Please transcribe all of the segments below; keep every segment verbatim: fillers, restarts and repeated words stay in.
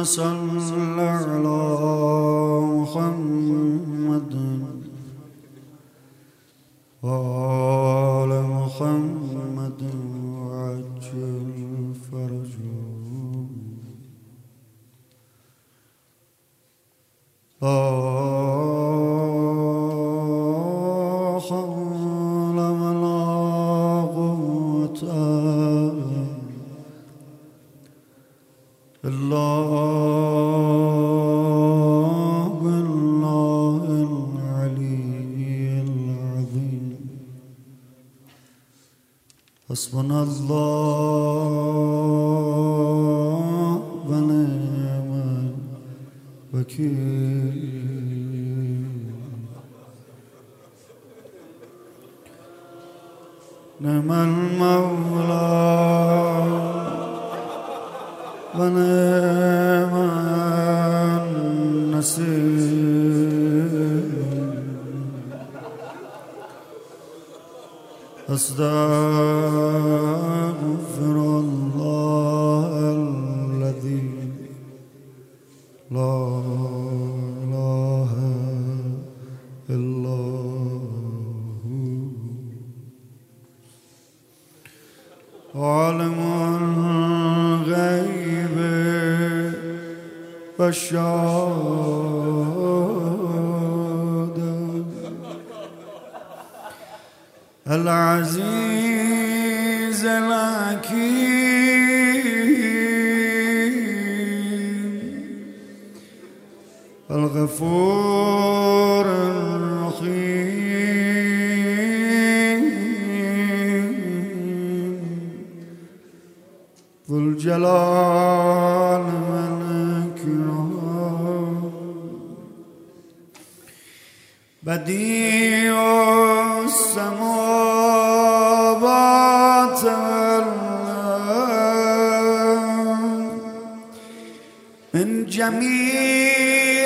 صل على محمد وآل محمد وعجل فرجهم. لا حول ولا قوة إلا بالله العلي العظيم. حسبنا الله ونعم الوكيل. نعم المولى ونعم النصير. أستغفر الله الذي لا إله إلا هو عالم الغيب والشهادة العزيز الحكيم الغفور الرحيم ذو الجلال والإكرام بديع السماوات والأرض من جميع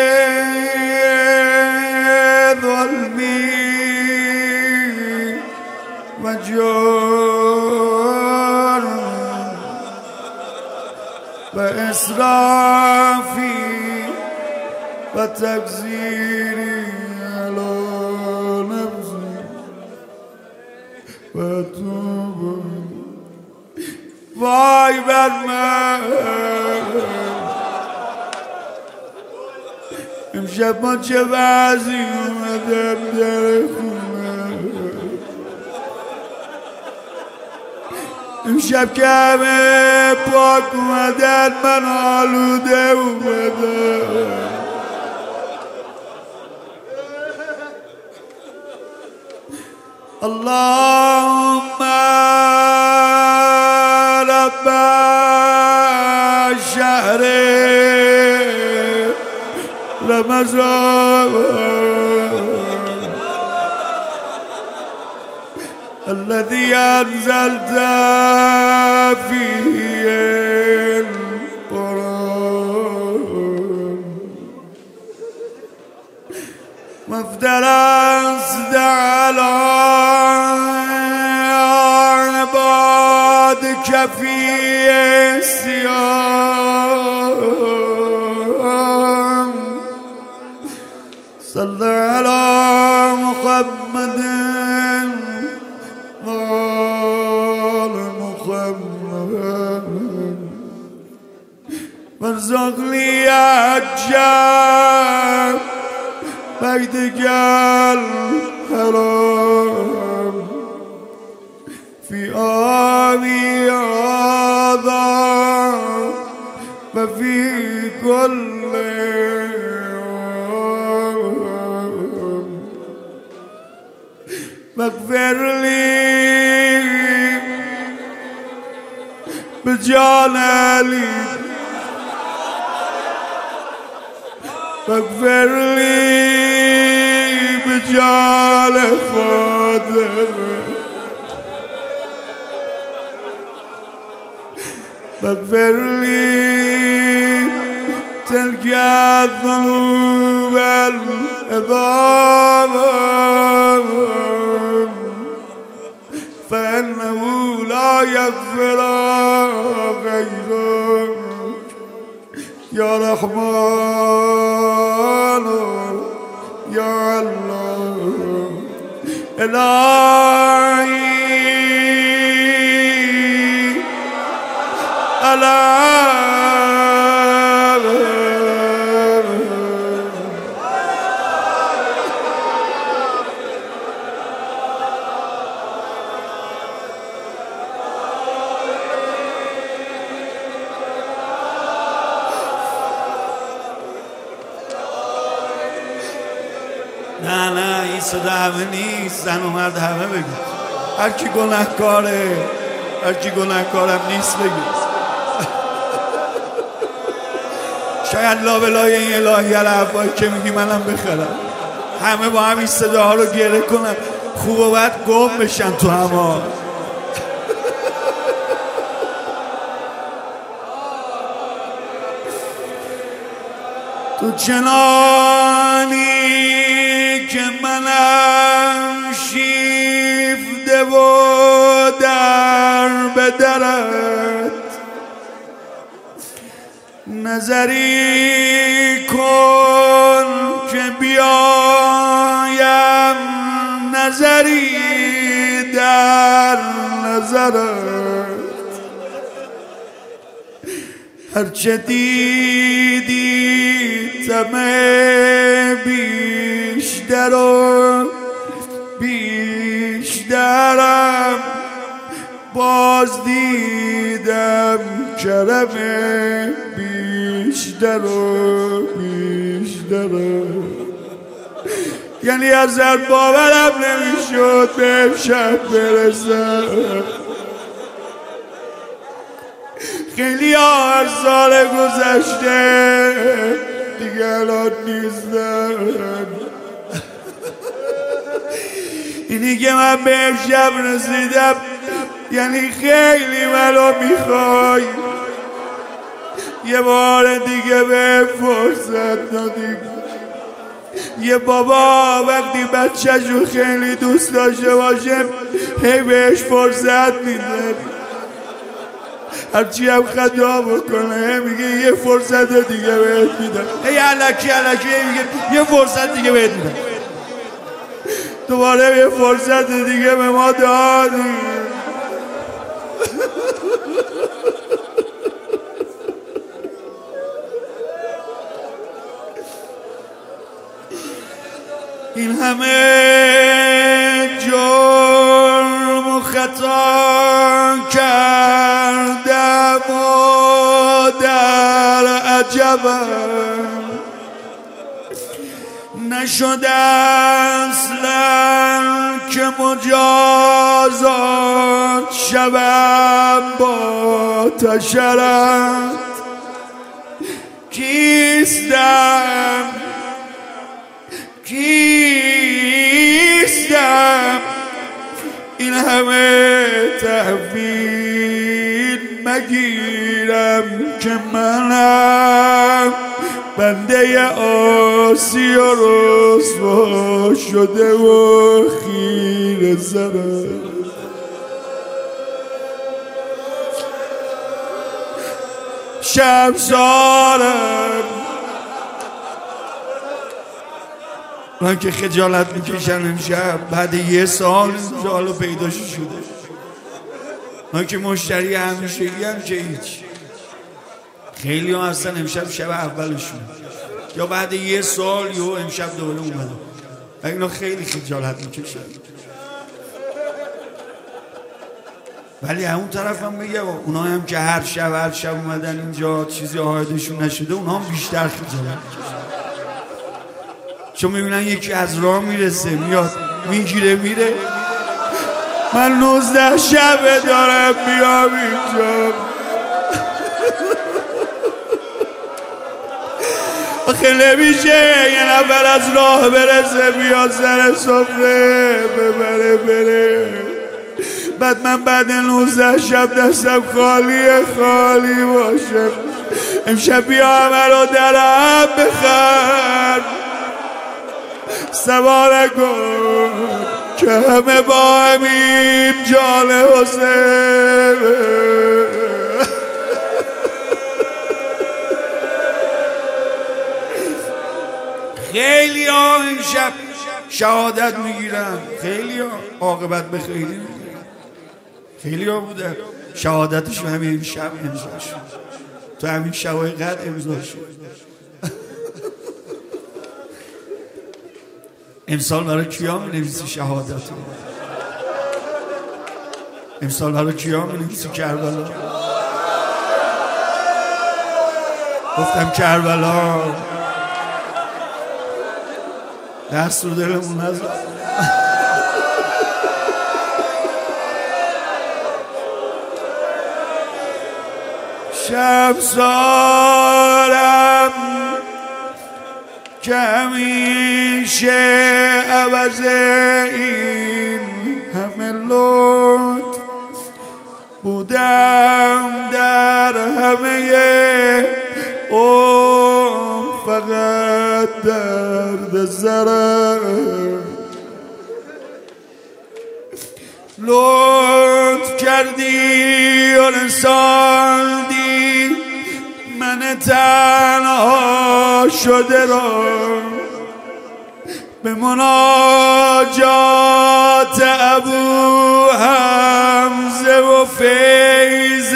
ظلمي وجور وإسرافي وتقصيري على نفسي وأتوب. وای بر من امشب ما چه وضعی اومدم در خونه. امشب که همه پاک اومدن من آلوده اومدم. اللهم رب شهر رمضان الذي أنزلت فيه القرآن وافترست على عبادك في الصيام. صل على محمد وآل محمد وارزق لي حجا بيتك الحرام في آبي هذا وفي كل يوم واغفر لي بجلالي واغفر لي بجلال خاطري واغفر لي تلك الذنوب العظام فإنه لا يغفر غيرك یا رحمان یا الله الهی الهی نه نه این صدا همه نیست، زن و مرد همه بگید. هر کی گناهکاره، هر کی گناهکارم نیست بگید. شاید لابلای این الهی الافایی که میگی منم بخرم. همه با هم این صداها رو گره کنن، خوب و بد گم بشن تو هوا. تو چنانی که منم شیفته و در به درت، نظری کن که بیایم نظری در نظرت. هرچه دیدی طمع بیشتر و بیشترم، باز دیدم کرم بیشتر و بیشترم. یعنی از هر باورم نمیشد به امشب برسم. خیلی هر سال گذشته دیگه الان نیستم. اینی که من به امشب رسیدم یعنی خیلی منو میخوای. یه بار دیگه به فرصت دادی. یه بابا وقتی بچه‌شو خیلی دوست داشته باشه هی بهش فرصت میده، هرچی هم خطا بکنه میگه یه فرصت دیگه بهت میدم. هی الکی الکی میگه یه فرصت دیگه بهت میدم. دوباره یه فرصت دیگه به ما دادی. این همه جرم و خطا کردم و در عجبم نشده اصلا که مجازات شوم با تشرت. کیستم کیستم این همه تحویل مگیرم که منم بنده آسی و رسوا شده و خیره زرم. شمسارم من که خجالت میکشن امشب بعد یه سال جالو پیداش شده. من که مشتری همیشگی هم که هیچ. خیلی ها هستن امشب شب اولشون یا بعد یه سال یا امشب دوباره اومدن و اینا خیلی خجالت میکشن. ولی همون طرف هم بگه اونا هم که هر شب هر شب اومدن اینجا چیزی آهدشون نشده اونا هم بیشتر خجالت میکشن، چون میبینن یکی از راه میرسه میاد میگیره میره. من نوزده شبه دارم بیام اینجا. آخه نمیشه یه نفر از راه برسه بیاد سر سفره ببره بره، بعد من بعد نوزده شب دستم خالی خالی باشه. امشب بیا همه رو درم بخر سوار کن که همه با همیم جان حسین. خیلی ها این شب شهادت میگیرن، خیلی ها عاقبت به خیلی میگیرن، خیلی ها بودن شهادتش همین شب امضا شد، تو همین شبای قدر امضا شد. امسال برای کیا می نویسی شهادت؟ امسال برای کیا می نویسی کربلا؟ گفتم کربلا دست رو دلمون نزد. شب سارم که همیشه عوض این همه لطف بودم در همه او فقط درد سرم لطف کردی و رساندی من تنها شده را به مناجات ابو حمزه و فیض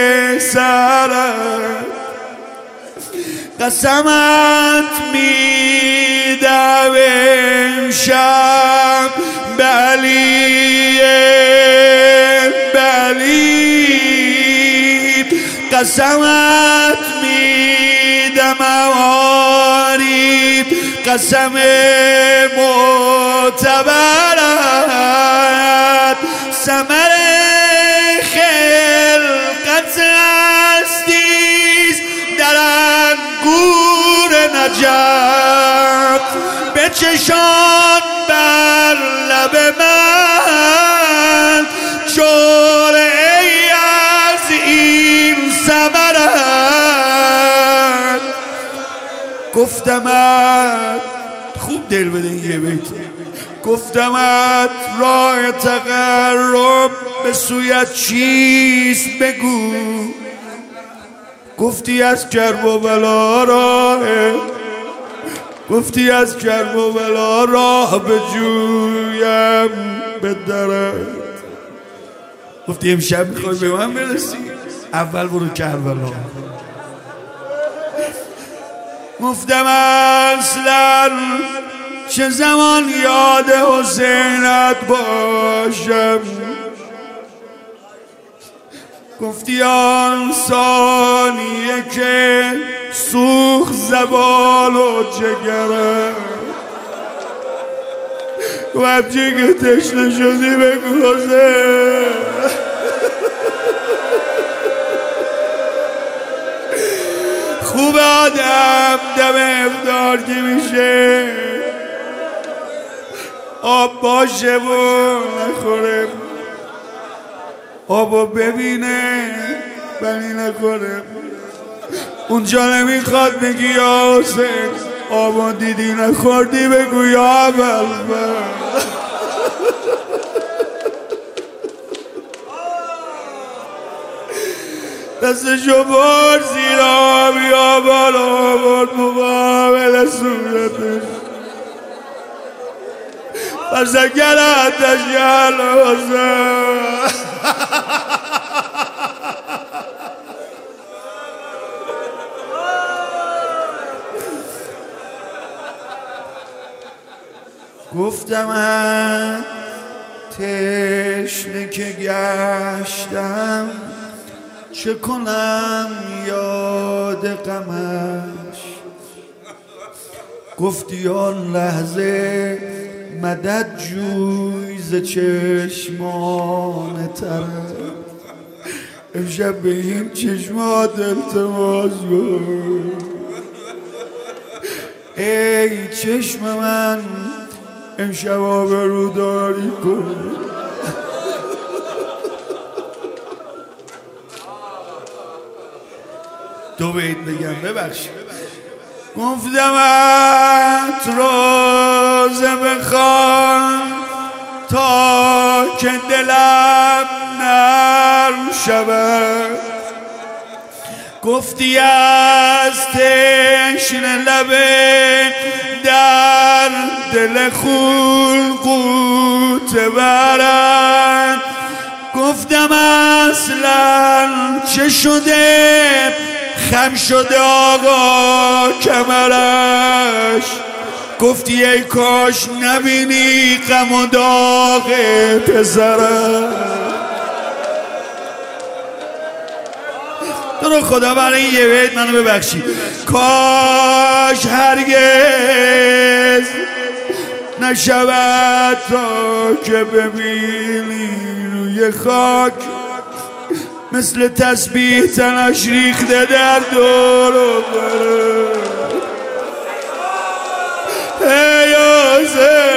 سرت قسمت میدم امشب به علی به علی قسمت میدم آری قسم معتبرت ثمر خلقت هستیست در انگور نجف بچشان بر لب من جرعه‌ای از این ثمرت گفتمت خوب دل بده یه بیت گفتمت راه تقرب به سویت چیست بگو گفتی از کرب و بلا راه گفتی از کرب و بلا راه به جویم به درت گفتی امشب میخوای به من برسی اول برو کربلا گفتم اصلا چه زمان یاد حسینت باشم گفتی آن ثانیه که سوخت زبان و جگرم وقتی که تشنه شدی بگو حسین خوب آدم دم افطار که میشه آب باشه و نخوره آبو ببینه ولی نخوره اونجا نمیخواد بگی یا حسین آبو دیدی نخوردی بگو یا اول دستشو بر زیر آبی آبالا برد مقابل صورتش فزگر آتش یلوزه گفتم تشنه که گشتم چه کنم یاد غمش گفتی آن لحظه مدد جوی ز چشمان طرف امشب به این چشمات التماس کن ای چشم من امشب آبروداری کن دو بیت بگم ببخشید گفتمت روزه بخوان تا که دلم نرم شود گفتی از تشنه لبه در دل خون غوطه برد. گفتم اصلا چه شده خم شده آقا کمرش. گفتی ای کاش نبینی غم و داغ پسرم. تو رو خدا برای این یه بیت منو ببخشی. کاش هرگز نشود تا که ببینی روی خاک مثل تسبیح تنش ریخته در دور و بره. ای